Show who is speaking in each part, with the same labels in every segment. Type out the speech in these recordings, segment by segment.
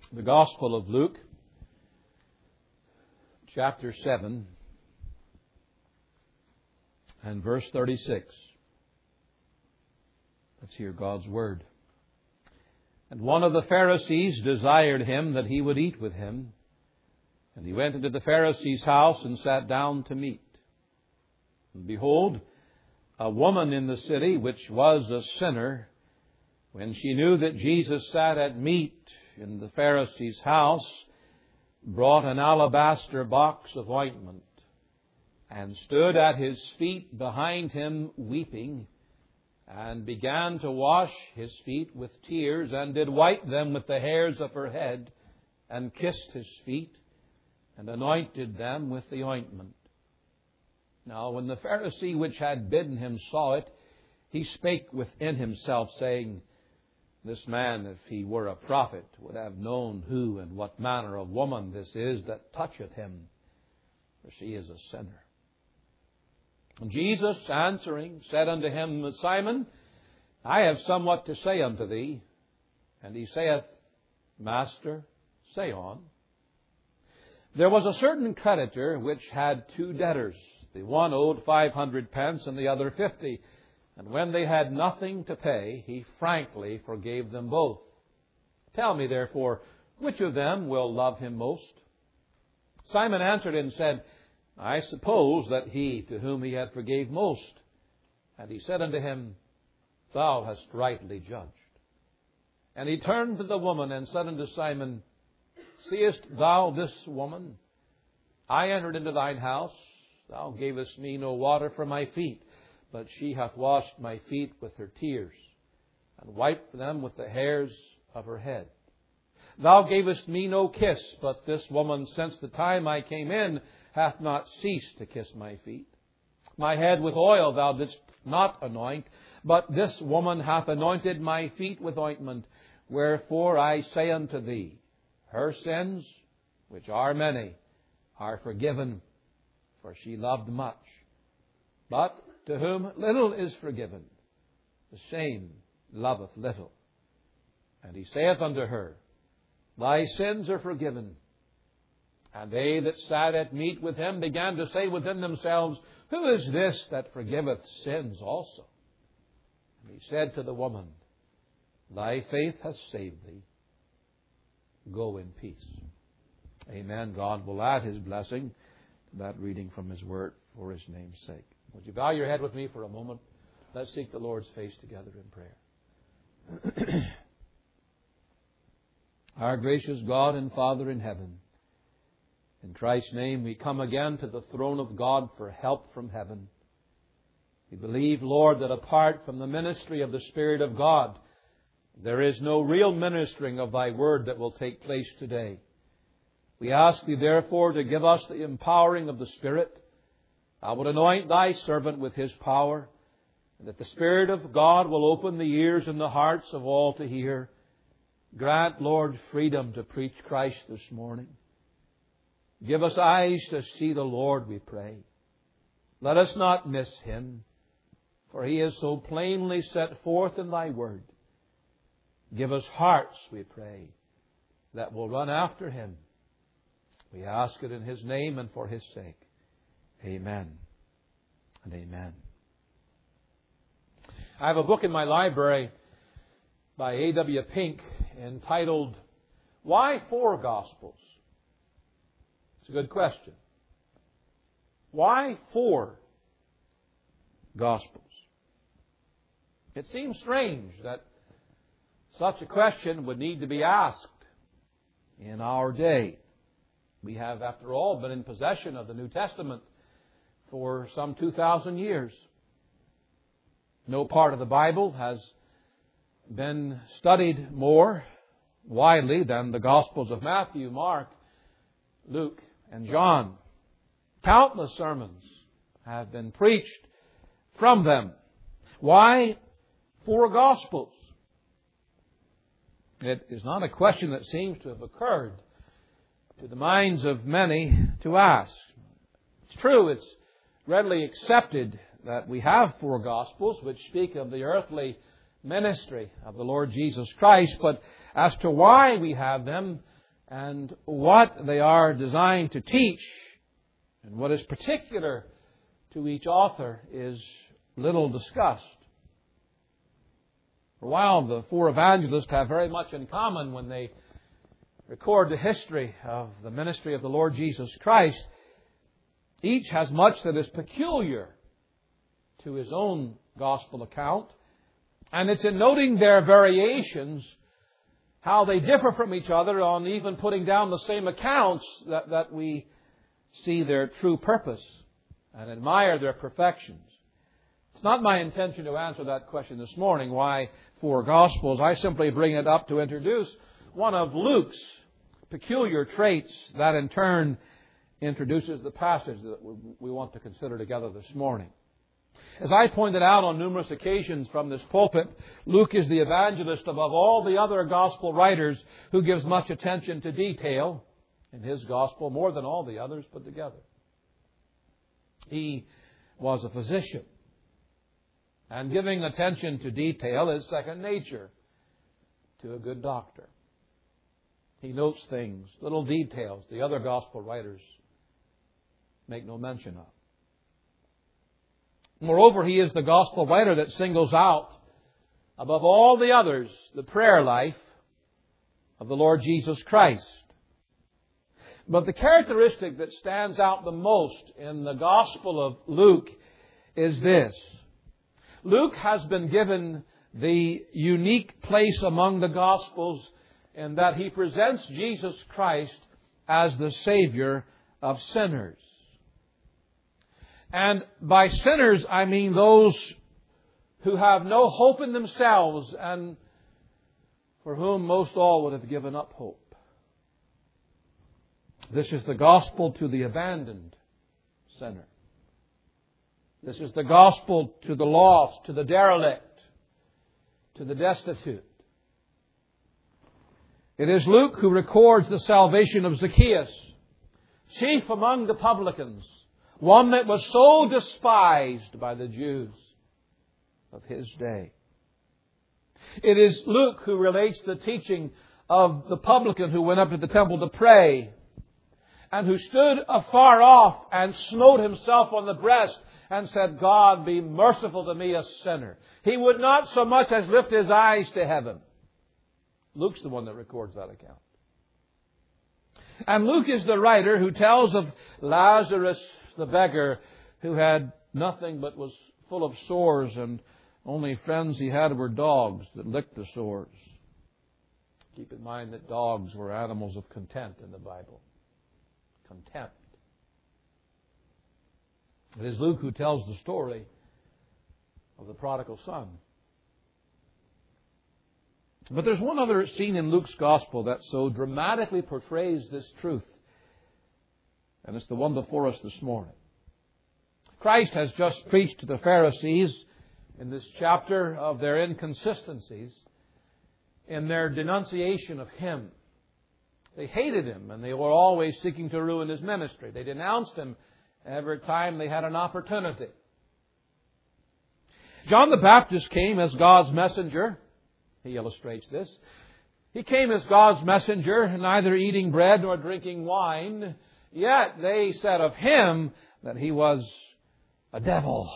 Speaker 1: The Gospel of Luke, chapter 7, and verse 36. Let's hear God's Word. And one of the Pharisees desired him that he would eat with him. And he went into the Pharisee's house and sat down to meat. And behold, a woman in the city, which was a sinner, when she knew that Jesus sat at meat in the Pharisee's house, brought an alabaster box of ointment, and stood at his feet behind him weeping, and began to wash his feet with tears, and did wipe them with the hairs of her head, and kissed his feet, and anointed them with the ointment. Now when the Pharisee which had bidden him saw it, he spake within himself, saying, This man, if he were a prophet, would have known who and what manner of woman this is that toucheth him, for she is a sinner. And Jesus answering said unto him, Simon, I have somewhat to say unto thee. And he saith, Master, say on. There was a certain creditor which had two debtors. The one owed 500 pence and the other 50. And when they had nothing to pay, he frankly forgave them both. Tell me, therefore, which of them will love him most? Simon answered and said, I suppose that he to whom he had forgave most. And he said unto him, Thou hast rightly judged. And he turned to the woman and said unto Simon, Seest thou this woman? I entered into thine house. Thou gavest me no water for my feet, but she hath washed my feet with her tears, and wiped them with the hairs of her head. Thou gavest me no kiss, but this woman, since the time I came in, hath not ceased to kiss my feet. My head with oil thou didst not anoint, but this woman hath anointed my feet with ointment. Wherefore I say unto thee, her sins, which are many, are forgiven, for she loved much. But to whom little is forgiven, the same loveth little. And he saith unto her, Thy sins are forgiven. And they that sat at meat with him began to say within themselves, Who is this that forgiveth sins also? And he said to the woman, Thy faith hath saved thee. Go in peace. Amen. God will add His blessing to that reading from His Word for His name's sake. Would you bow your head with me for a moment? Let's seek the Lord's face together in prayer. Our gracious God and Father in heaven, in Christ's name we come again to the throne of God for help from heaven. We believe, Lord, that apart from the ministry of the Spirit of God, there is no real ministering of Thy Word that will take place today. We ask Thee, therefore, to give us the empowering of the Spirit. I would anoint Thy servant with His power, and that the Spirit of God will open the ears and the hearts of all to hear. Grant, Lord, freedom to preach Christ this morning. Give us eyes to see the Lord, we pray. Let us not miss Him, for He is so plainly set forth in Thy Word. Give us hearts, we pray, that will run after Him. We ask it in His name and for His sake. Amen and amen. I have a book in my library by A.W. Pink entitled, Why Four Gospels? It's a good question. Why four Gospels? It seems strange that such a question would need to be asked in our day. We have, after all, been in possession of the New Testament for some 2,000 years. No part of the Bible has been studied more widely than the Gospels of Matthew, Mark, Luke, and John. Countless sermons have been preached from them. Why four Gospels? It is not a question that seems to have occurred to the minds of many to ask. It's true, it's readily accepted that we have four Gospels which speak of the earthly ministry of the Lord Jesus Christ, but as to why we have them, and what they are designed to teach and what is particular to each author is little discussed. For while the four evangelists have very much in common when they record the history of the ministry of the Lord Jesus Christ, each has much that is peculiar to his own gospel account. And it's in noting their variations, how they differ from each other on even putting down the same accounts, that we see their true purpose and admire their perfections. It's not my intention to answer that question this morning, why four Gospels. I simply bring it up to introduce one of Luke's peculiar traits that in turn introduces the passage that we want to consider together this morning. As I pointed out on numerous occasions from this pulpit, Luke is the evangelist above all the other Gospel writers who gives much attention to detail in his Gospel, more than all the others put together. He was a physician, and giving attention to detail is second nature to a good doctor. He notes things, little details the other Gospel writers make no mention of. Moreover, he is the Gospel writer that singles out, above all the others, the prayer life of the Lord Jesus Christ. But the characteristic that stands out the most in the Gospel of Luke is this. Luke has been given the unique place among the Gospels in that he presents Jesus Christ as the Savior of sinners. And by sinners, I mean those who have no hope in themselves and for whom most all would have given up hope. This is the gospel to the abandoned sinner. This is the gospel to the lost, to the derelict, to the destitute. It is Luke who records the salvation of Zacchaeus, chief among the publicans, one that was so despised by the Jews of his day. It is Luke who relates the teaching of the publican who went up to the temple to pray and who stood afar off and smote himself on the breast and said, God, be merciful to me, a sinner. He would not so much as lift his eyes to heaven. Luke's the one that records that account. And Luke is the writer who tells of Lazarus the beggar, who had nothing but was full of sores, and only friends he had were dogs that licked the sores. Keep in mind that dogs were animals of contempt in the Bible. Contempt. It is Luke who tells the story of the prodigal son. But there's one other scene in Luke's Gospel that so dramatically portrays this truth. And it's the one before us this morning. Christ has just preached to the Pharisees in this chapter of their inconsistencies in their denunciation of Him. They hated Him and they were always seeking to ruin His ministry. They denounced Him every time they had an opportunity. John the Baptist came as God's messenger. He illustrates this. He came as God's messenger, neither eating bread nor drinking wine. Yet they said of Him that He was a devil.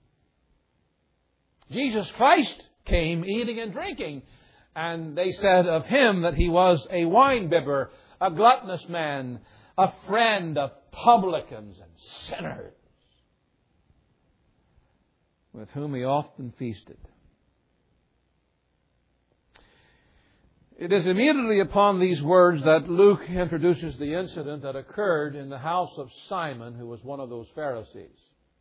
Speaker 1: Jesus Christ came eating and drinking, and they said of Him that He was a wine-bibber, a gluttonous man, a friend of publicans and sinners, with whom He often feasted. It is immediately upon these words that Luke introduces the incident that occurred in the house of Simon, who was one of those Pharisees.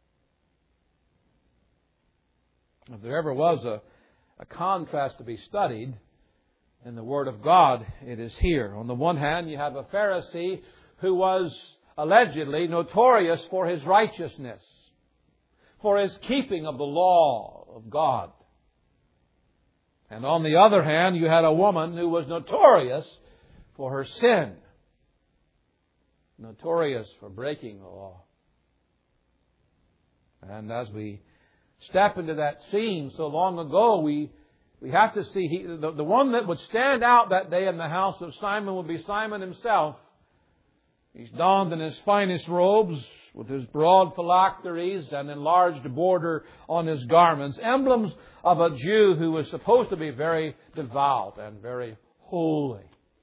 Speaker 1: If there ever was a contrast to be studied in the Word of God, it is here. On the one hand, you have a Pharisee who was allegedly notorious for his righteousness, for his keeping of the law of God. And on the other hand, you had a woman who was notorious for her sin, notorious for breaking the law. And as we step into that scene so long ago, we We have to see, the one that would stand out that day in the house of Simon would be Simon himself. He's donned in his finest robes, with his broad phylacteries and enlarged border on his garments, emblems of a Jew who was supposed to be very devout and very holy.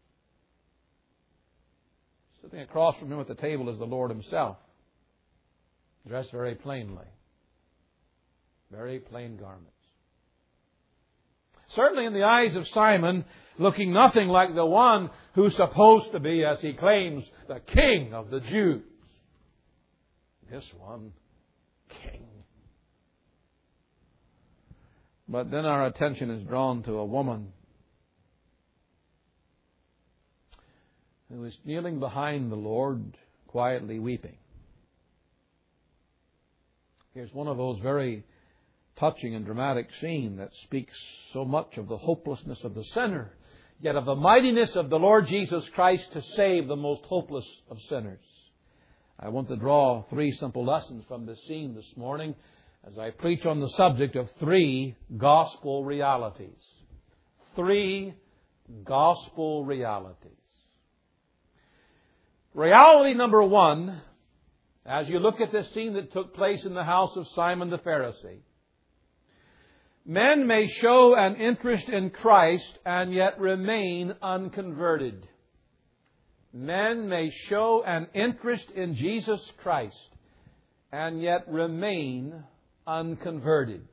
Speaker 1: Sitting across from him at the table is the Lord Himself, dressed very plainly. Very plain garments. Certainly in the eyes of Simon, looking nothing like the one who's supposed to be, as he claims, the King of the Jews. This one, King. But then our attention is drawn to a woman who is kneeling behind the Lord, quietly weeping. Here's one of those very touching and dramatic scenes that speaks so much of the hopelessness of the sinner, yet of the mightiness of the Lord Jesus Christ to save the most hopeless of sinners. I want to draw 3 simple lessons from this scene this morning as I preach on the subject of 3 gospel realities. 3 gospel realities. Reality number 1, as you look at this scene that took place in the house of Simon the Pharisee, men may show an interest in Christ and yet remain unconverted. Men may show an interest in Jesus Christ and yet remain unconverted.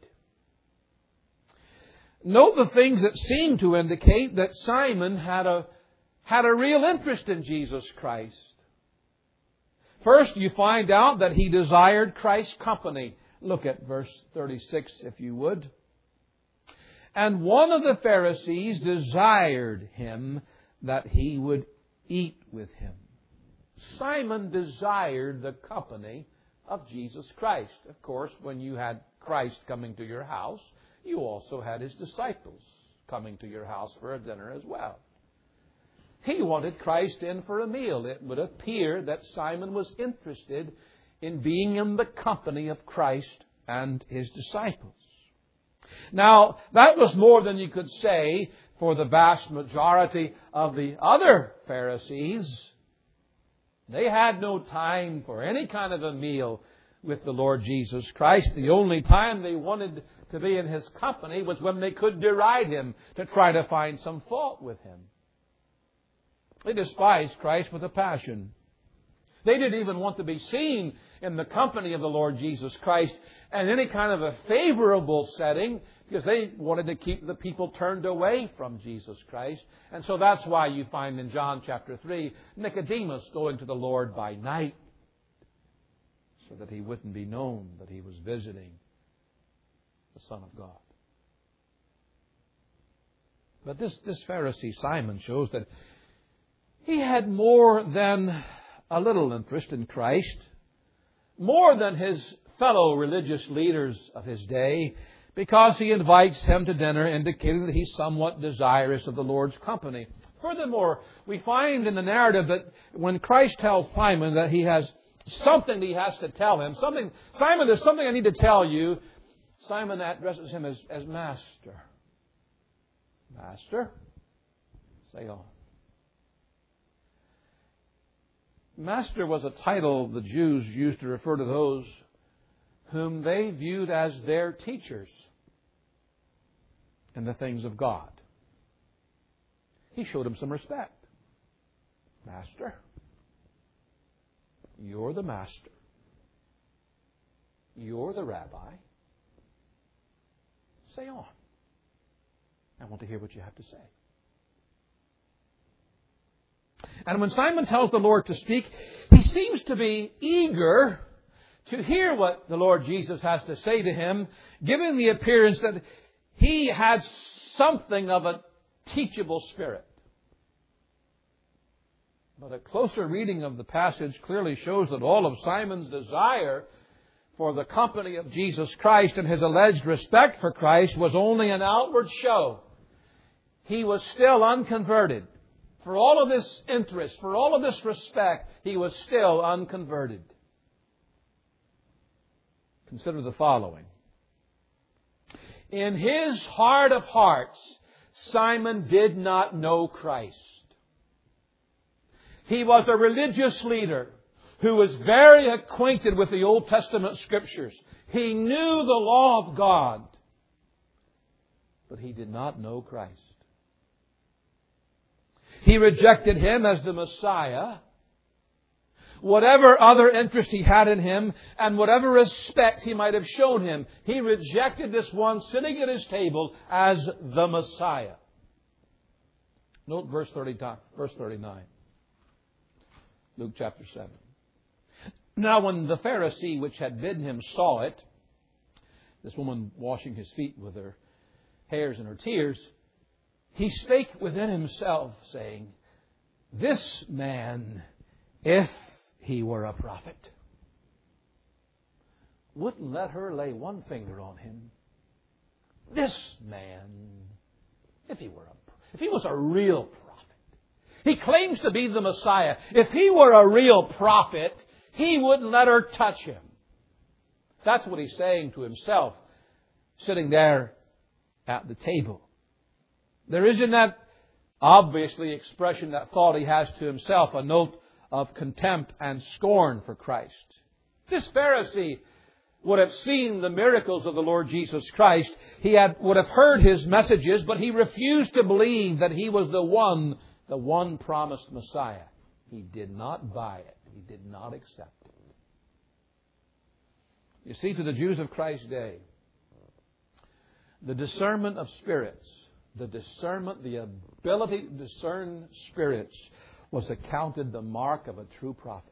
Speaker 1: Note the things that seem to indicate that Simon had a real interest in Jesus Christ. First, you find out that he desired Christ's company. Look at verse 36, if you would. And one of the Pharisees desired him that he would eat with him. Simon desired the company of Jesus Christ. Of course, when you had Christ coming to your house, you also had His disciples coming to your house for a dinner as well. He wanted Christ in for a meal. It would appear that Simon was interested in being in the company of Christ and His disciples. Now, that was more than you could say for the vast majority of the other Pharisees. They had no time for any kind of a meal with the Lord Jesus Christ. The only time they wanted to be in His company was when they could deride Him, to try to find some fault with Him. They despised Christ with a passion. They didn't even want to be seen in the company of the Lord Jesus Christ in any kind of a favorable setting, because they wanted to keep the people turned away from Jesus Christ. And so that's why you find in John chapter 3, Nicodemus going to the Lord by night, so that he wouldn't be known that he was visiting the Son of God. But this Pharisee Simon shows that he had more than a little interest in Christ, more than his fellow religious leaders of his day, because he invites him to dinner, indicating that he's somewhat desirous of the Lord's company. Furthermore, we find in the narrative that when Christ tells Simon that he has something he has to tell him, Simon, there's something I need to tell you, Simon addresses him as Master. Master? Say on. Master was a title the Jews used to refer to those whom they viewed as their teachers in the things of God. He showed him some respect. Master, you're the master. You're the rabbi. Say on. I want to hear what you have to say. And when Simon tells the Lord to speak, he seems to be eager to hear what the Lord Jesus has to say to him, giving the appearance that he has something of a teachable spirit. But a closer reading of the passage clearly shows that all of Simon's desire for the company of Jesus Christ and his alleged respect for Christ was only an outward show. He was still unconverted. For all of this interest, for all of this respect, he was still unconverted. Consider the following. In his heart of hearts, Simon did not know Christ. He was a religious leader who was very acquainted with the Old Testament Scriptures. He knew the law of God, but he did not know Christ. He rejected Him as the Messiah. Whatever other interest he had in Him and whatever respect He might have shown Him, he rejected this one sitting at His table as the Messiah. Note verse 39. Luke chapter 7. Now when the Pharisee which had bidden Him saw it, this woman washing His feet with her hairs and her tears, he spake within himself, saying, This man, if he were a prophet, wouldn't let her lay one finger on him. This man, if he was a real prophet. He claims to be the Messiah. If he were a real prophet, he wouldn't let her touch him. That's what he's saying to himself, sitting there at the table. There is in that, obviously, expression, that thought he has to himself, a note of contempt and scorn for Christ. This Pharisee would have seen the miracles of the Lord Jesus Christ. He would have heard His messages, but he refused to believe that He was the one promised Messiah. He did not buy it. He did not accept it. You see, to the Jews of Christ's day, the discernment of spirits, the ability to discern spirits was accounted the mark of a true prophet.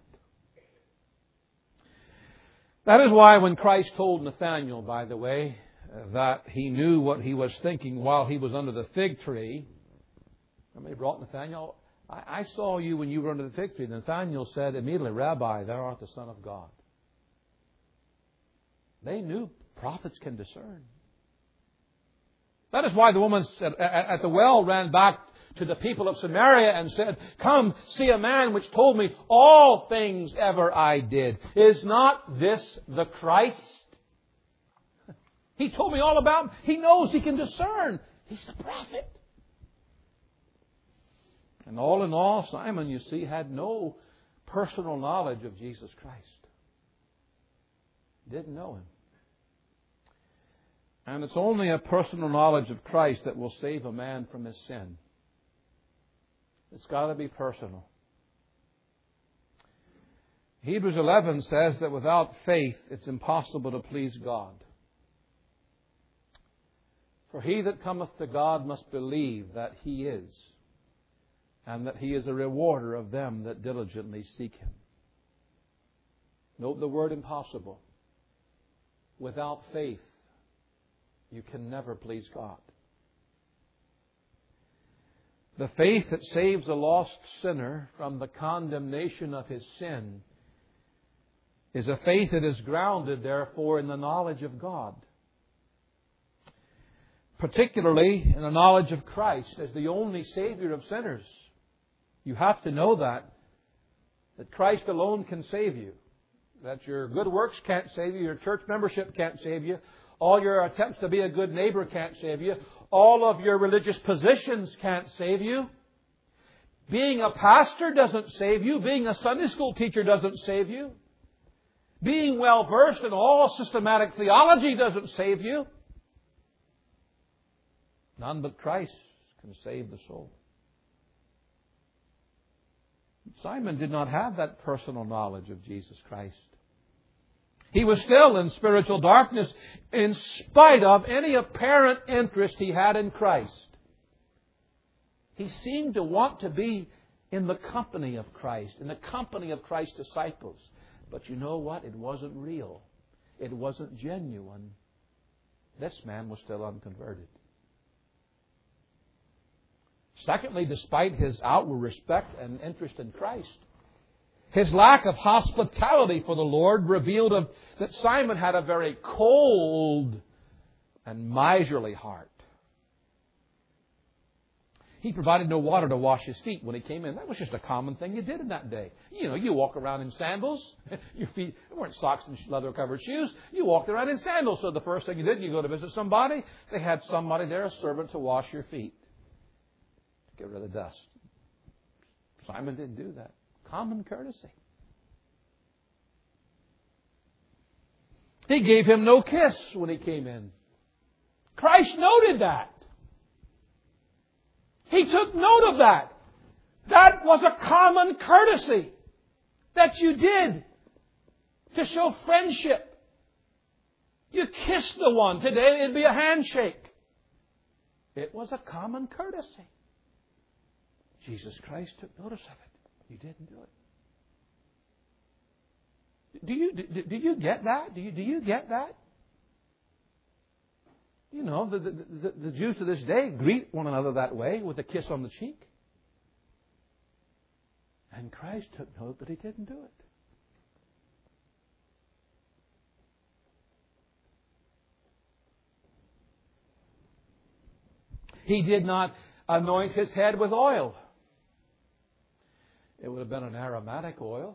Speaker 1: That is why when Christ told Nathanael, by the way, that He knew what he was thinking while he was under the fig tree. Remember, He brought Nathanael, I saw you when you were under the fig tree. Nathanael said immediately, Rabbi, thou art the Son of God. They knew prophets can discern. That is why the woman at the well ran back to the people of Samaria and said, Come, see a man which told me all things ever I did. Is not this the Christ? He told me all about him. He knows, he can discern. He's the prophet. And all in all, Simon, you see, had no personal knowledge of Jesus Christ. Didn't know Him. And it's only a personal knowledge of Christ that will save a man from his sin. It's got to be personal. Hebrews 11 says that without faith it's impossible to please God. For he that cometh to God must believe that He is, and that He is a rewarder of them that diligently seek Him. Note the word impossible. Without faith, you can never please God. The faith that saves a lost sinner from the condemnation of his sin is a faith that is grounded, therefore, in the knowledge of God. Particularly in the knowledge of Christ as the only Savior of sinners. You have to know that Christ alone can save you. That your good works can't save you, your church membership can't save you, all your attempts to be a good neighbor can't save you, all of your religious positions can't save you. Being a pastor doesn't save you. Being a Sunday school teacher doesn't save you. Being well versed in all systematic theology doesn't save you. None but Christ can save the soul. Simon did not have that personal knowledge of Jesus Christ. He was still in spiritual darkness in spite of any apparent interest he had in Christ. He seemed to want to be in the company of Christ, in the company of Christ's disciples. But you know what? It wasn't real. It wasn't genuine. This man was still unconverted. Secondly, despite his outward respect and interest in Christ, his lack of hospitality for the Lord revealed that Simon had a very cold and miserly heart. He provided no water to wash his feet when he came in. That was just a common thing you did in that day. You walk around in sandals. Your feet weren't socks and leather-covered shoes. You walked around in sandals. So the first thing you did, you go to visit somebody, they had somebody there, a servant, to wash your feet, to get rid of the dust. Simon didn't do that. Common courtesy. He gave him no kiss when he came in. Christ noted that. He took note of that. That was a common courtesy that you did to show friendship. You kissed the one. Today it'd be a handshake. It was a common courtesy. Jesus Christ took notice of it. You didn't do it. Do you get that? Do you get that? The Jews to this day greet one another that way with a kiss on the cheek. And Christ took note that he didn't do it. He did not anoint his head with oil. It would have been an aromatic oil.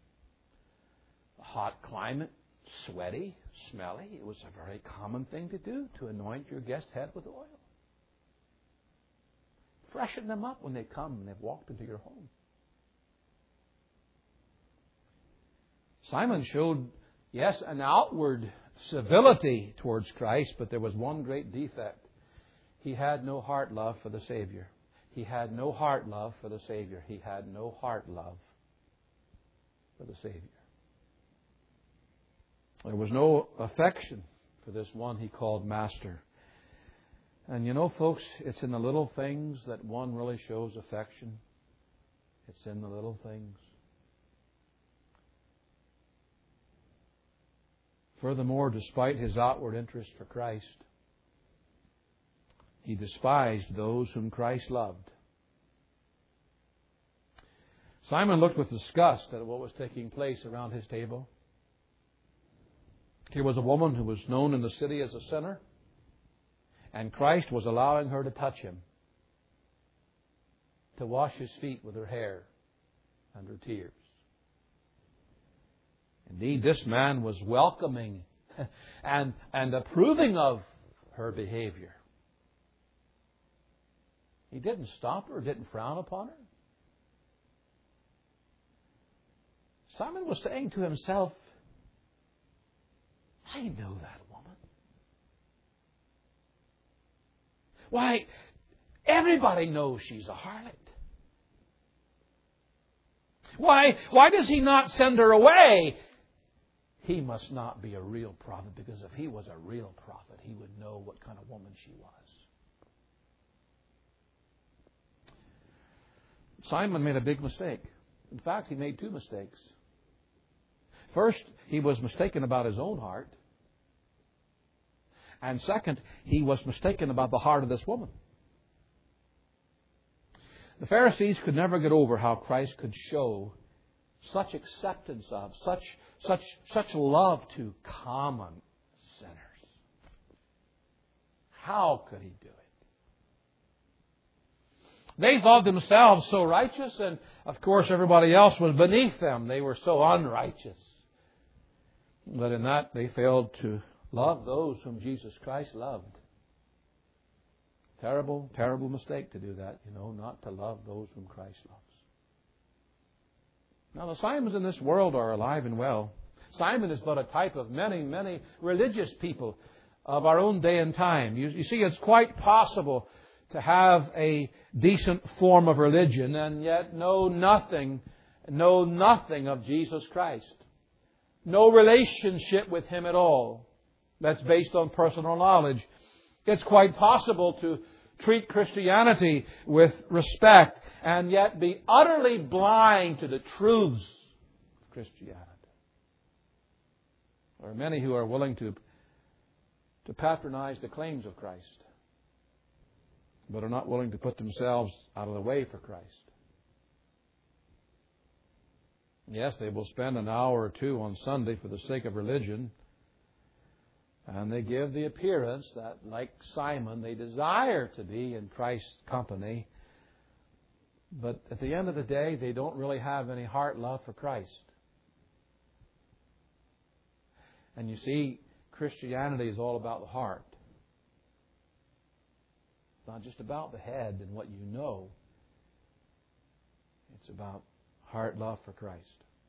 Speaker 1: A hot climate, sweaty, smelly. It was a very common thing to do, to anoint your guest's head with oil. Freshen them up when they come and they've walked into your home. Simon showed, yes, an outward civility towards Christ, but there was one great defect. He had no heart love for the Savior. He had no heart love for the Savior. He had no heart love for the Savior. There was no affection for this one he called Master. And folks, it's in the little things that one really shows affection. It's in the little things. Furthermore, despite his outward interest for Christ, he despised those whom Christ loved. Simon looked with disgust at what was taking place around his table. Here was a woman who was known in the city as a sinner, and Christ was allowing her to touch him, to wash his feet with her hair and her tears. Indeed, this man was welcoming and approving of her behavior. He didn't stop her, didn't frown upon her. Simon was saying to himself, I know that woman. Why, everybody knows she's a harlot. Why does he not send her away? He must not be a real prophet, because if he was a real prophet, he would know what kind of woman she was. Simon made a big mistake. In fact, he made two mistakes. First, he was mistaken about his own heart. And second, he was mistaken about the heart of this woman. The Pharisees could never get over how Christ could show such acceptance of, such love to common sinners. How could he do it? They thought themselves so righteous, and of course everybody else was beneath them. They were so unrighteous. But in that, they failed to love those whom Jesus Christ loved. Terrible, terrible mistake to do that, not to love those whom Christ loves. Now, the Simons in this world are alive and well. Simon is but a type of many, many religious people of our own day and time. You see, it's quite possible to have a decent form of religion and yet know nothing of Jesus Christ. No relationship with Him at all. That's based on personal knowledge. It's quite possible to treat Christianity with respect and yet be utterly blind to the truths of Christianity. There are many who are willing to patronize the claims of Christ, but are not willing to put themselves out of the way for Christ. Yes, they will spend an hour or two on Sunday for the sake of religion, and they give the appearance that, like Simon, they desire to be in Christ's company, But at the end of the day, they don't really have any heart love for Christ. And you see, Christianity is all about the heart. It's not just about the head and what you know. It's about heart love for Christ.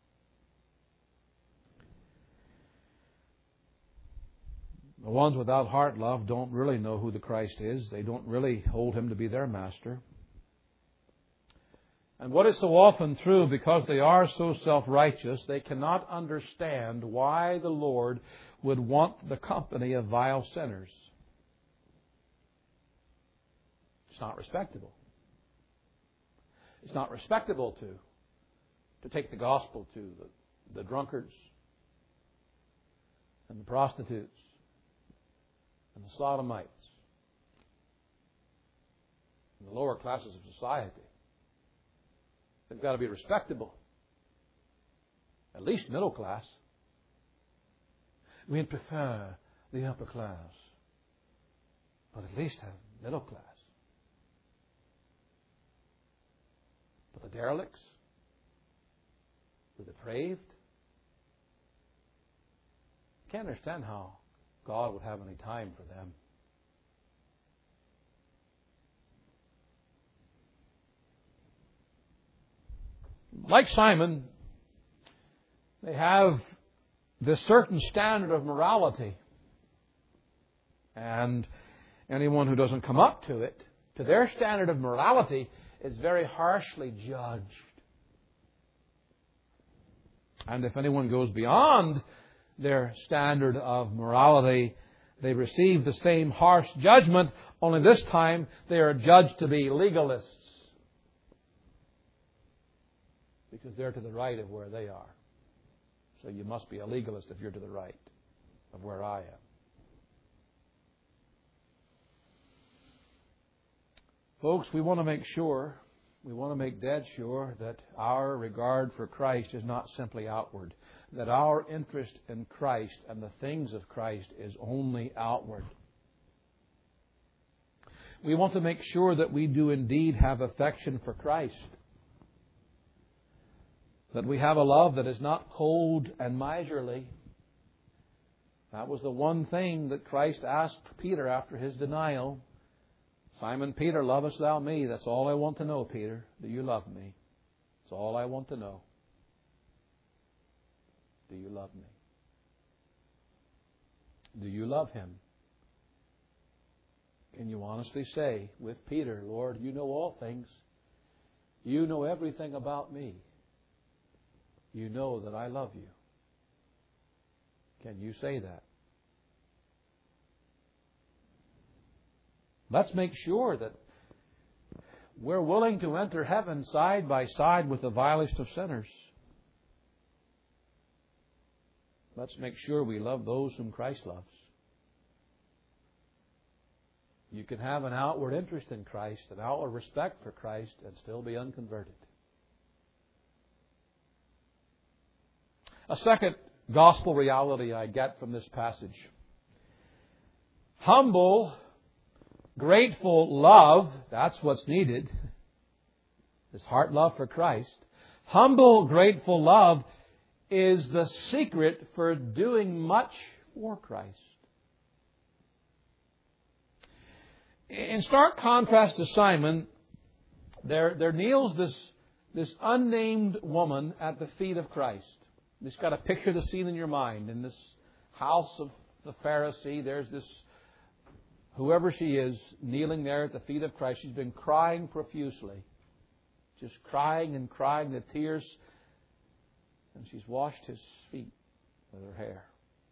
Speaker 1: The ones without heart love don't really know who the Christ is. They don't really hold Him to be their master. And what is so often true, because they are so self-righteous, they cannot understand why the Lord would want the company of vile sinners. It's not respectable. It's not respectable to take the gospel to the drunkards and the prostitutes and the sodomites and the lower classes of society. They've got to be respectable. At least middle class. We prefer the upper class. But at least have middle class. But the derelicts, the depraved, I can't understand how God would have any time for them. Like Simon, they have this certain standard of morality. And anyone who doesn't come up to it, to their standard of morality, is very harshly judged. And if anyone goes beyond their standard of morality, they receive the same harsh judgment, only this time they are judged to be legalists. Because they're to the right of where they are. So you must be a legalist if you're to the right of where I am. Folks, we want to make dead sure that our regard for Christ is not simply outward. That our interest in Christ and the things of Christ is only outward. We want to make sure that we do indeed have affection for Christ. That we have a love that is not cold and miserly. That was the one thing that Christ asked Peter after his denial. Simon Peter, lovest thou me? That's all I want to know, Peter. Do you love me? That's all I want to know. Do you love me? Do you love Him? Can you honestly say with Peter, Lord, you know all things. You know everything about me. You know that I love you. Can you say that? Let's make sure that we're willing to enter heaven side by side with the vilest of sinners. Let's make sure we love those whom Christ loves. You can have an outward interest in Christ, an outward respect for Christ, and still be unconverted. A second gospel reality I get from this passage. Humble, grateful love, that's what's needed. This heart love for Christ. Humble, grateful love is the secret for doing much for Christ. In stark contrast to Simon, there kneels this unnamed woman at the feet of Christ. You've just got to picture the scene in your mind. In this house of the Pharisee, there's this, whoever she is, kneeling there at the feet of Christ. She's been crying profusely. Just crying and crying, the tears. And she's washed His feet with her hair.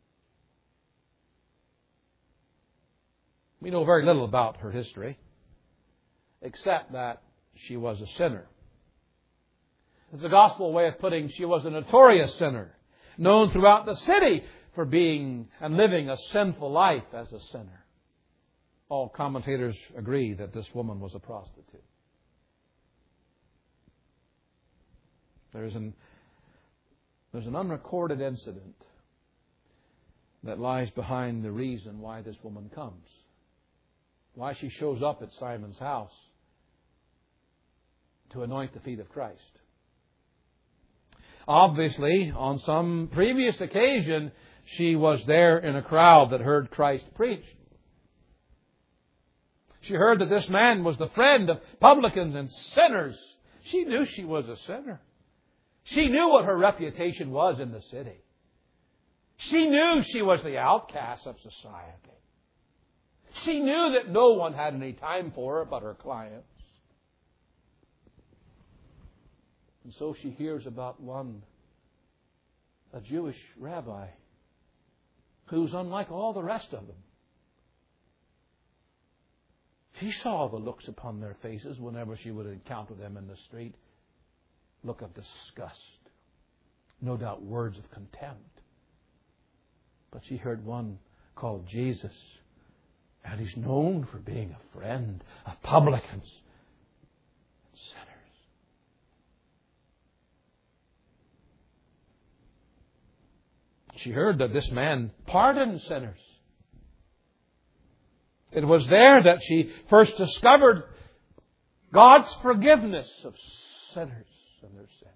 Speaker 1: We know very little about her history, except that she was a sinner. It's the gospel way of putting she was a notorious sinner, known throughout the city for being and living a sinful life as a sinner. All commentators agree that this woman was a prostitute. There's an unrecorded incident that lies behind the reason why this woman comes. Why she shows up at Simon's house. to anoint the feet of Christ. Obviously, on some previous occasion, she was there in a crowd that heard Christ preach. She heard that this man was the friend of publicans and sinners. She knew she was a sinner. She knew what her reputation was in the city. She knew she was the outcast of society. She knew that no one had any time for her but her clients. And so she hears about one, a Jewish rabbi, who's unlike all the rest of them. She saw the looks upon their faces whenever she would encounter them in the street. Look of disgust. No doubt words of contempt. But she heard one called Jesus. And he's known for being a friend of publicans and sinners. She heard that this man pardoned sinners. It was there that she first discovered God's forgiveness of sinners and their sins.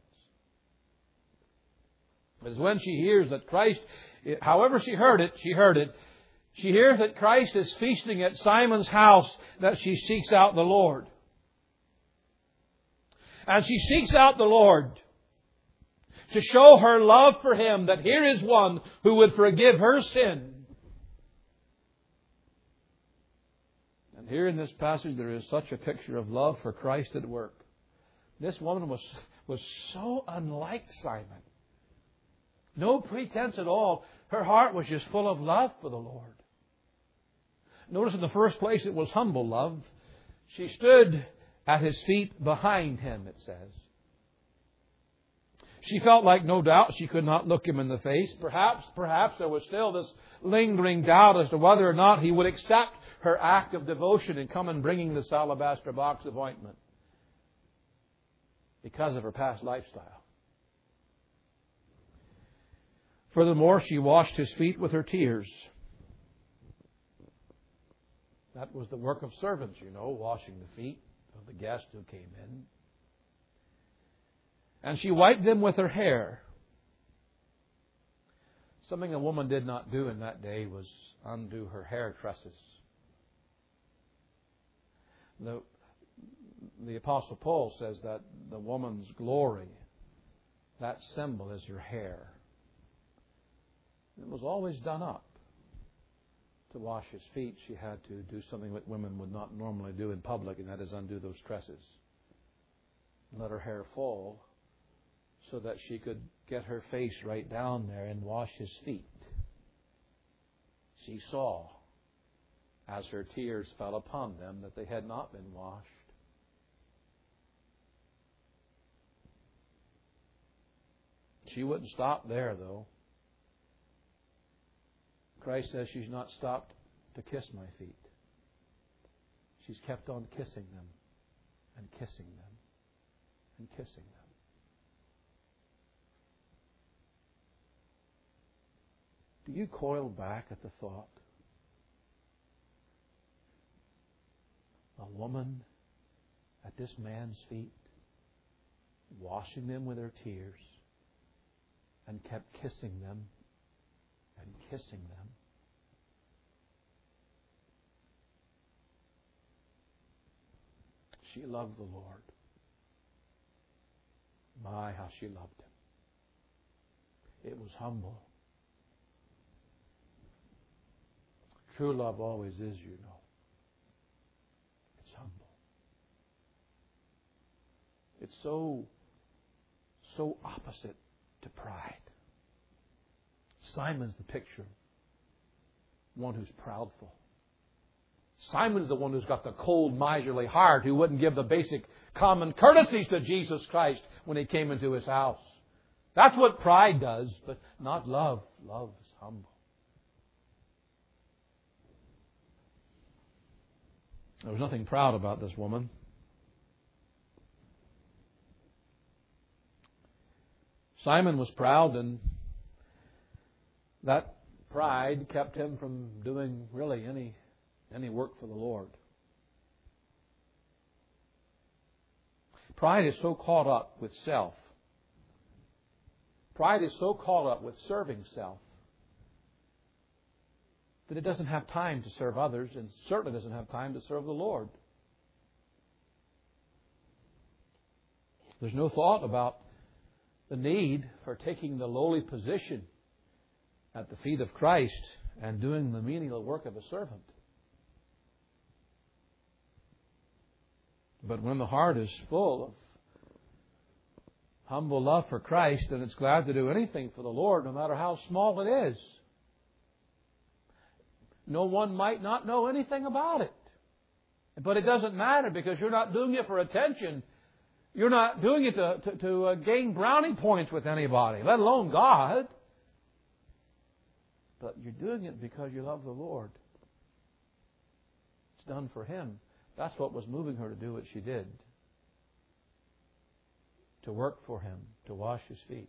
Speaker 1: It is when she hears that Christ, however she heard it. She hears that Christ is feasting at Simon's house that she seeks out the Lord. And she seeks out the Lord to show her love for Him, that here is one who would forgive her sin. And here in this passage there is such a picture of love for Christ at work. This woman was so unlike Simon. No pretense at all. Her heart was just full of love for the Lord. Notice in the first place it was humble love. She stood at His feet behind Him, it says. She felt like no doubt she could not look Him in the face. Perhaps there was still this lingering doubt as to whether or not He would accept her act of devotion and come and bringing this alabaster box of ointment because of her past lifestyle. Furthermore, she washed His feet with her tears. That was the work of servants, washing the feet of the guest who came in. And she wiped them with her hair. Something a woman did not do in that day was undo her hair tresses. The Apostle Paul says that the woman's glory, that symbol is her hair. It was always done up. To wash His feet, she had to do something that women would not normally do in public, and that is undo those tresses. Let her hair fall so that she could get her face right down there and wash His feet. She saw, as her tears fell upon them, that they had not been washed. She wouldn't stop there, though. Christ says she's not stopped to kiss my feet. She's kept on kissing them and kissing them and kissing them. Do you coil back at the thought? A woman at this man's feet, washing them with her tears, and kept kissing them and kissing them. She loved the Lord. My, how she loved Him. It was humble. True love always is, It's humble. It's so opposite to pride. Simon's the picture of one who's proudful. Simon's the one who's got the cold, miserly heart who wouldn't give the basic common courtesies to Jesus Christ when He came into his house. That's what pride does, but not love. Love is humble. There was nothing proud about this woman. Simon was proud, and that pride kept him from doing really any work for the Lord. Pride is so caught up with self. Pride is so caught up with serving self that it doesn't have time to serve others and certainly doesn't have time to serve the Lord. There's no thought about the need for taking the lowly position at the feet of Christ and doing the menial work of a servant. But when the heart is full of humble love for Christ, and it's glad to do anything for the Lord, no matter how small it is. No one might not know anything about it. But it doesn't matter, because you're not doing it for attention. You're not doing it to gain brownie points with anybody, let alone God. But you're doing it because you love the Lord. It's done for Him. That's what was moving her to do what she did. To work for Him, to wash His feet.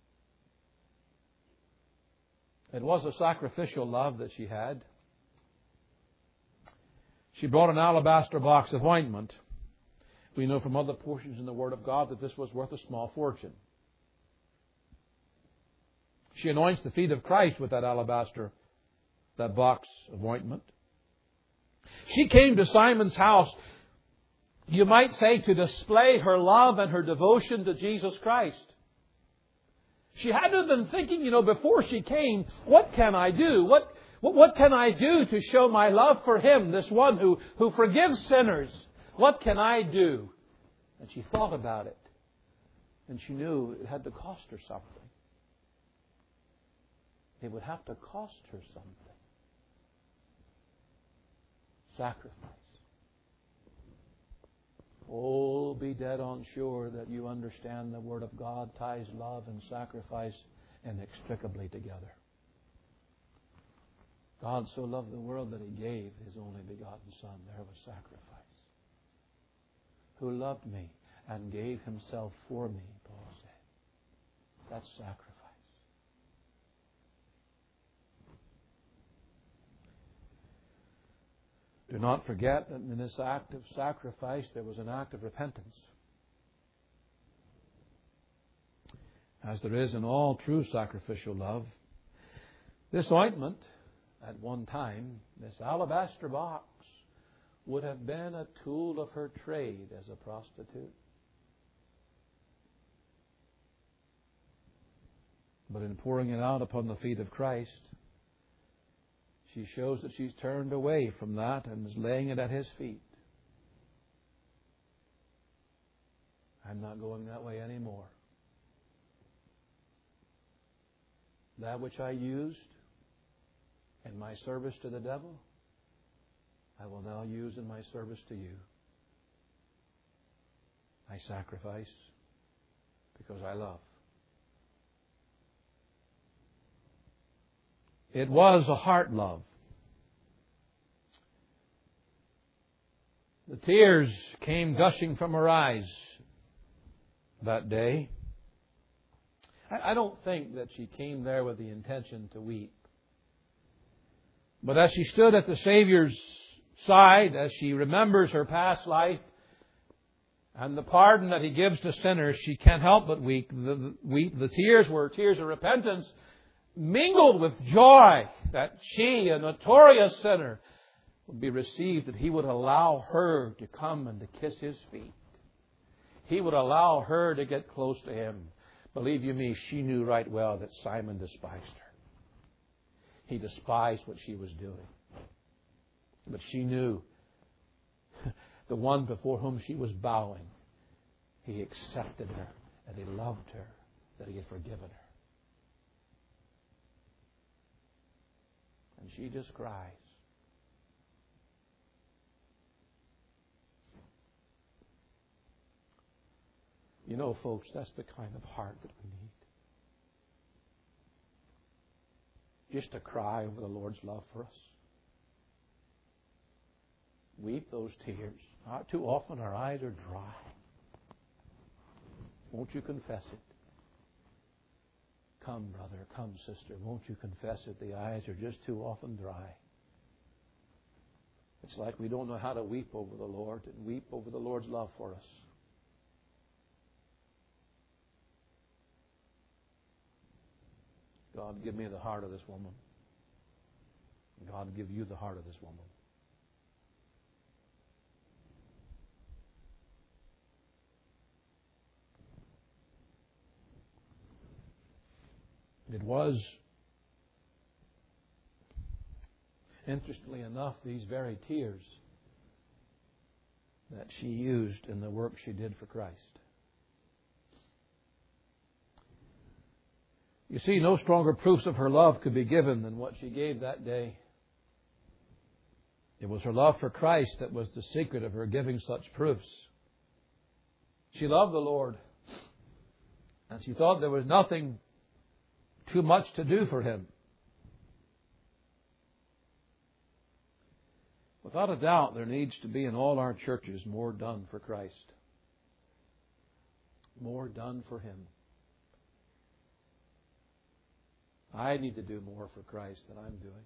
Speaker 1: It was a sacrificial love that she had. She brought an alabaster box of ointment. We know from other portions in the Word of God that this was worth a small fortune. She anoints the feet of Christ with that alabaster, that box of ointment. She came to Simon's house, you might say, to display her love and her devotion to Jesus Christ. She had to have been thinking, before she came, what can I do? What can I do to show my love for Him, this one who forgives sinners? What can I do? And she thought about it. And she knew it had to cost her something. It would have to cost her something. Sacrifice. Oh, be dead on sure that you understand the Word of God ties love and sacrifice inextricably together. God so loved the world that He gave His only begotten Son. There was sacrifice. Who loved me and gave Himself for me, Paul said. That's sacrifice. Do not forget that in this act of sacrifice there was an act of repentance. As there is in all true sacrificial love. This ointment, at one time, this alabaster box, would have been a tool of her trade as a prostitute. But in pouring it out upon the feet of Christ, she shows that she's turned away from that and is laying it at His feet. I'm not going that way anymore. That which I used in my service to the devil, I will now use in my service to you. I sacrifice because I love. It was a heart love. The tears came gushing from her eyes that day. I don't think that she came there with the intention to weep. But as she stood at the Savior's side, as she remembers her past life and the pardon that He gives to sinners, she can't help but weep. The tears were tears of repentance, mingled with joy that she, a notorious sinner, would be received, that He would allow her to come and to kiss His feet. He would allow her to get close to Him. Believe you me, she knew right well that Simon despised her. He despised what she was doing. But she knew the one before whom she was bowing, He accepted her, that He loved her, that He had forgiven her. And she just cries. Folks, that's the kind of heart that we need. Just to cry over the Lord's love for us. Weep those tears. Too often our eyes are dry. Won't you confess it? Come, brother, come, sister, won't you confess it? The eyes are just too often dry. It's like we don't know how to weep over the Lord and weep over the Lord's love for us. God, give me the heart of this woman. God, give you the heart of this woman. It was, interestingly enough, these very tears that she used in the work she did for Christ. You see, no stronger proofs of her love could be given than what she gave that day. It was her love for Christ that was the secret of her giving such proofs. She loved the Lord, and she thought there was nothing too much to do for Him. Without a doubt, there needs to be in all our churches more done for Christ. More done for Him. I need to do more for Christ than I'm doing.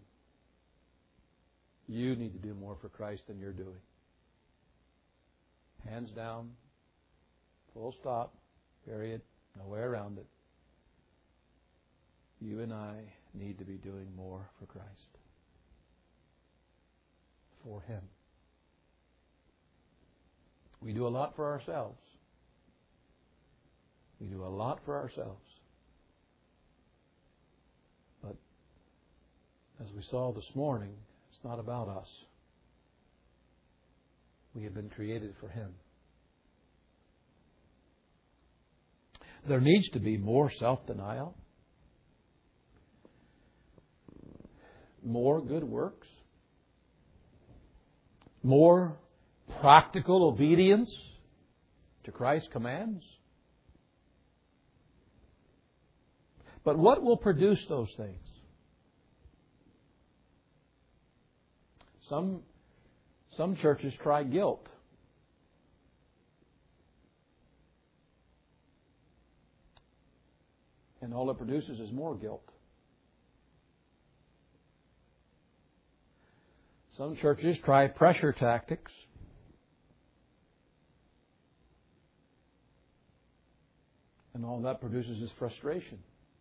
Speaker 1: You need to do more for Christ than you're doing. Hands down, full stop, period, no way around it. You and I need to be doing more for Christ. For Him. We do a lot for ourselves. We do a lot for ourselves. But as we saw this morning, it's not about us. We have been created for Him. There needs to be more self-denial, more good works, more practical obedience to Christ's commands. But what will produce those things? Some churches try guilt. And all it produces is more guilt. Some churches try pressure tactics. And all that produces is frustration.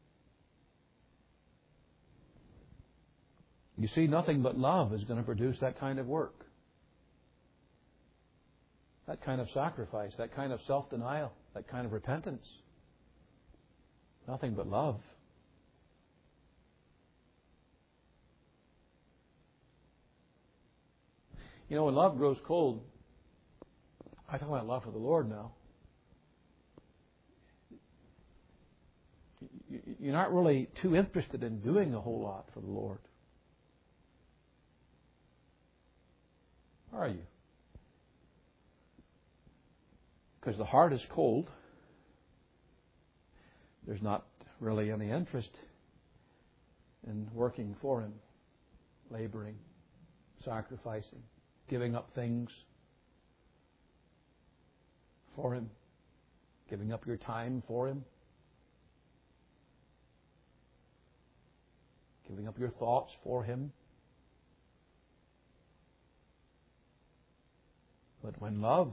Speaker 1: You see, nothing but love is going to produce that kind of work. That kind of sacrifice, that kind of self-denial, that kind of repentance. Nothing but love. You know, when love grows cold, I talk about love for the Lord now. You're not really too interested in doing a whole lot for the Lord. Are you? Because the heart is cold. There's not really any interest in working for Him, laboring, sacrificing, giving up things for Him, giving up your time for Him, giving up your thoughts for Him. But when love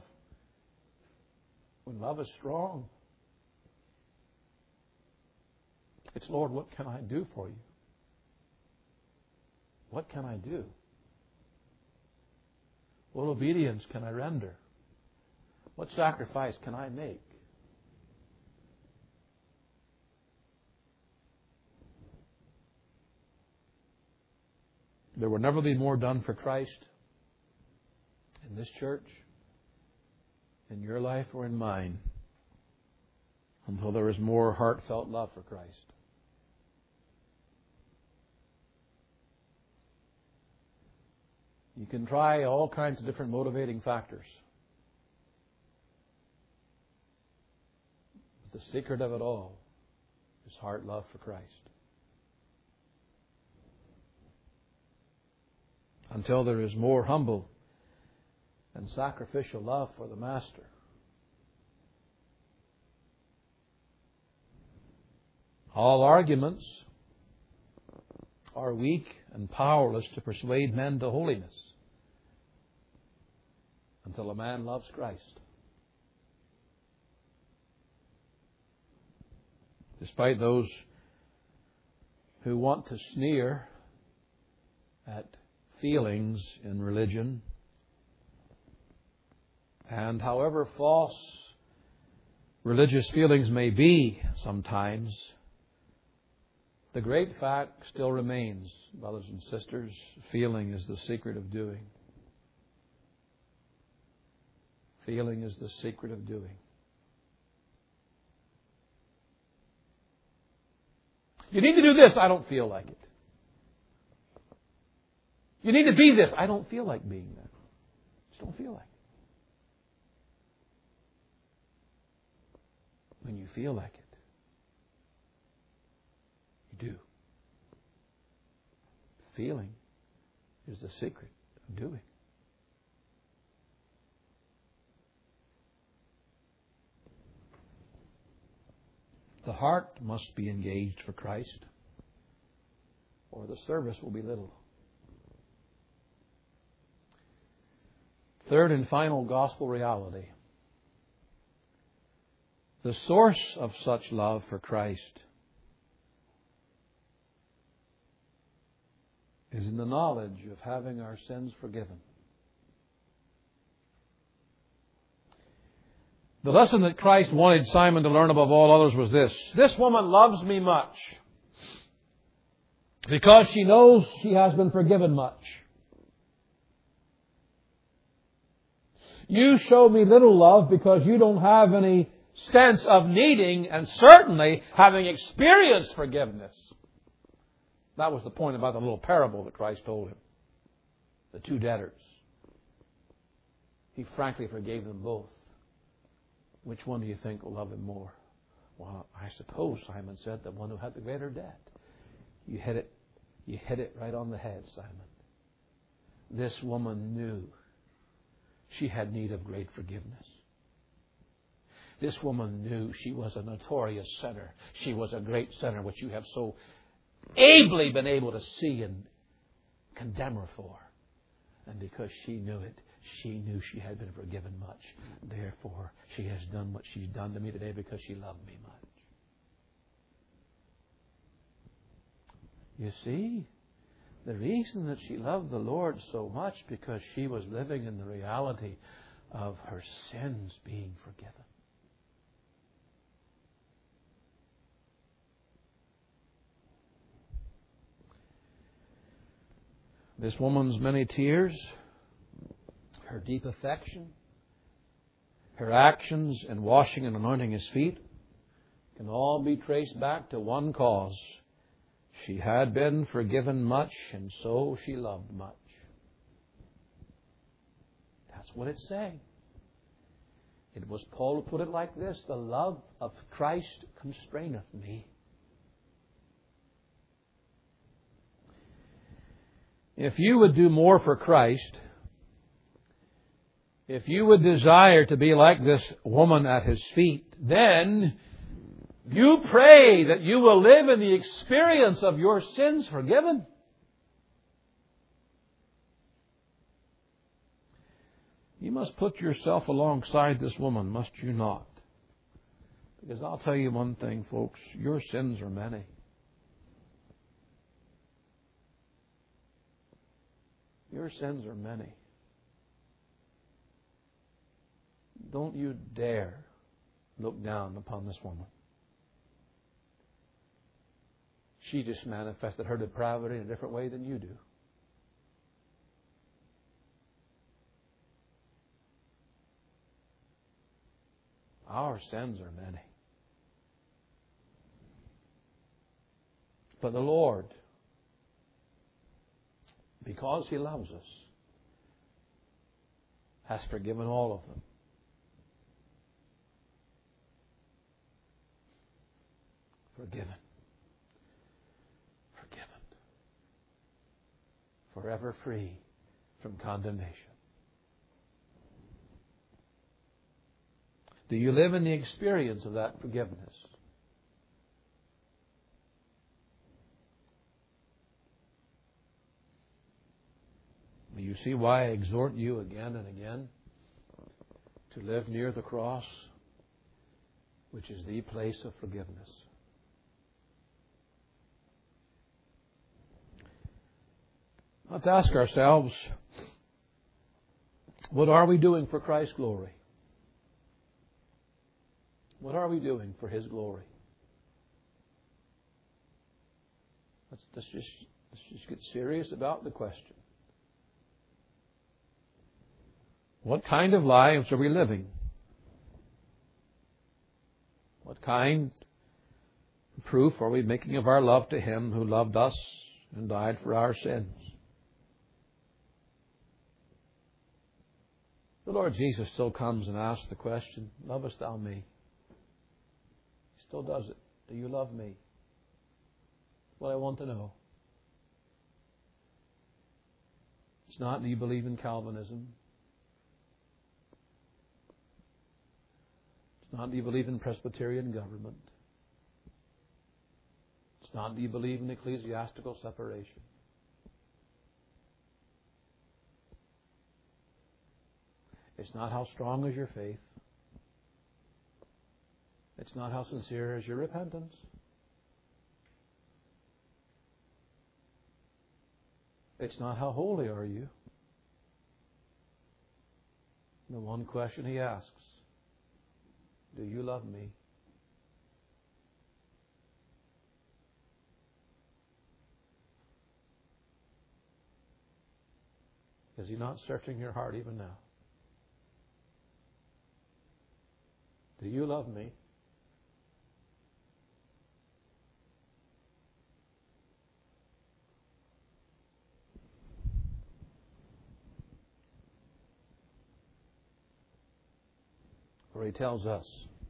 Speaker 1: is strong, it's, Lord, what can I do for you? What can I do? What obedience can I render? What sacrifice can I make? There will never be more done for Christ in this church, in your life or in mine, until there is more heartfelt love for Christ. You can try all kinds of different motivating factors. But the secret of it all is heart love for Christ. Until there is more humble and sacrificial love for the Master. All arguments are weak and powerless to persuade men to holiness until a man loves Christ. Despite those who want to sneer at feelings in religion. And however false religious feelings may be sometimes, the great fact still remains, brothers and sisters, feeling is the secret of doing. Feeling is the secret of doing. You need to do this. I don't feel like it. You need to be this. I don't feel like being that. Just don't feel like it. When you feel like it, you do. Feeling is the secret of doing. The heart must be engaged for Christ, or the service will be little. Third and final gospel reality. The source of such love for Christ is in the knowledge of having our sins forgiven. The lesson that Christ wanted Simon to learn above all others was this. This woman loves me much because she knows she has been forgiven much. You show me little love because you don't have any sense of needing and certainly having experienced forgiveness. That was the point about the little parable that Christ told him. The two debtors. He frankly forgave them both. Which one do you think will love him more? Well, I suppose, Simon said, the one who had the greater debt. You hit it right on the head, Simon. This woman knew she had need of great forgiveness. This woman knew she was a notorious sinner. She was a great sinner, which you have so ably been able to see and condemn her for. And because she knew it, she knew she had been forgiven much. Therefore, she has done what she's done to me today because she loved me much. You see, the reason that she loved the Lord so much because she was living in the reality of her sins being forgiven. This woman's many tears, her deep affection, her actions in washing and anointing his feet can all be traced back to one cause. She had been forgiven much, and so she loved much. That's what it's saying. It was Paul who put it like this: the love of Christ constraineth me. If you would do more for Christ, if you would desire to be like this woman at his feet, then you pray that you will live in the experience of your sins forgiven. You must put yourself alongside this woman, must you not? Because I'll tell you one thing, folks, your sins are many. Your sins are many. Don't you dare look down upon this woman. She just manifested her depravity in a different way than you do. Our sins are many. But the Lord, because He loves us, has forgiven all of them. Forgiven. Forgiven. Forever free from condemnation. Do you live in the experience of that forgiveness? Do you see why I exhort you again and again to live near the cross, which is the place of forgiveness? Let's ask ourselves, what are we doing for Christ's glory? What are we doing for His glory? Let's just get serious about the question. What kind of lives are we living? What kind of proof are we making of our love to Him who loved us and died for our sins? The Lord Jesus still comes and asks the question, lovest thou me? He still does it. Do you love me? What I want to know. It's not, do you believe in Calvinism? It's not, do you believe in Presbyterian government? It's not, do you believe in ecclesiastical separation? It's not, how strong is your faith? It's not, how sincere is your repentance? It's not, how holy are you? The one question He asks, do you love me? Is He not searching your heart even now? Do you love me? For He tells us,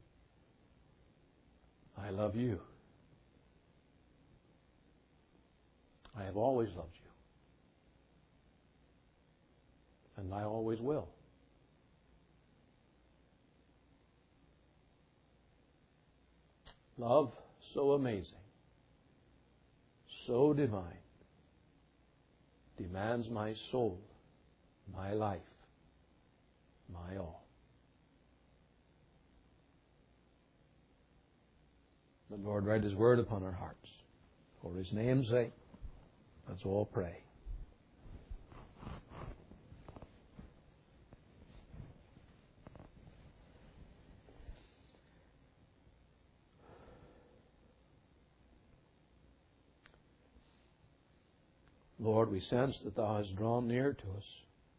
Speaker 1: I love you. I have always loved you. And I always will. Love so amazing, so divine, demands my soul, my life, my all. The Lord write His word upon our hearts. For His name's sake, let's all pray. Lord, we sense that Thou hast drawn near to us.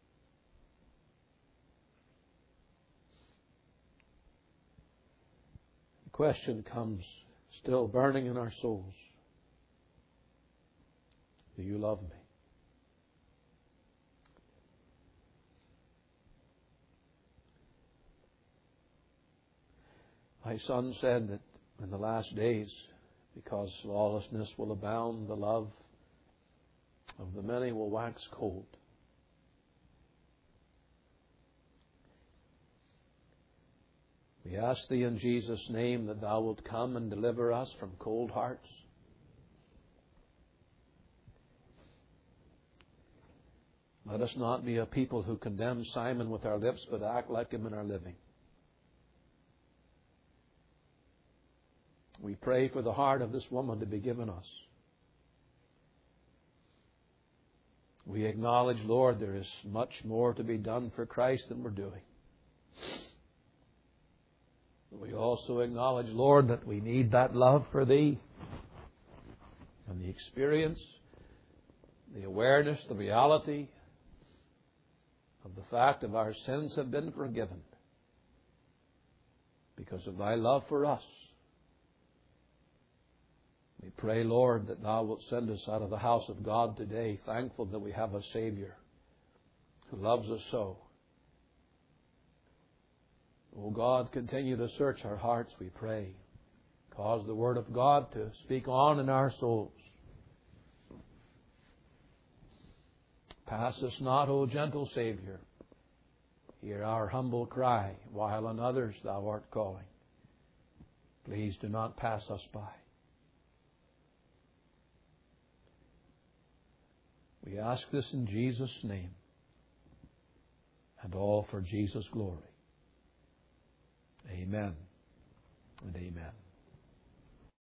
Speaker 1: The question comes, still burning in our souls. Do you love me? My Son said that in the last days, because lawlessness will abound, the love of the many will wax cold. We ask Thee in Jesus' name that Thou wilt come and deliver us from cold hearts. Let us not be a people who condemn Simon with our lips, but act like him in our living. We pray for the heart of this woman to be given us. We acknowledge, Lord, there is much more to be done for Christ than we're doing. We also acknowledge, Lord, that we need that love for Thee and the experience, the awareness, the reality of the fact of our sins have been forgiven because of Thy love for us. We pray, Lord, that Thou wilt send us out of the house of God today, thankful that we have a Savior who loves us so. O God, continue to search our hearts, we pray. Cause the Word of God to speak on in our souls. Pass us not, O gentle Savior. Hear our humble cry, while on others Thou art calling. Please do not pass us by. We ask this in Jesus' name, and all for Jesus' glory. Amen and amen.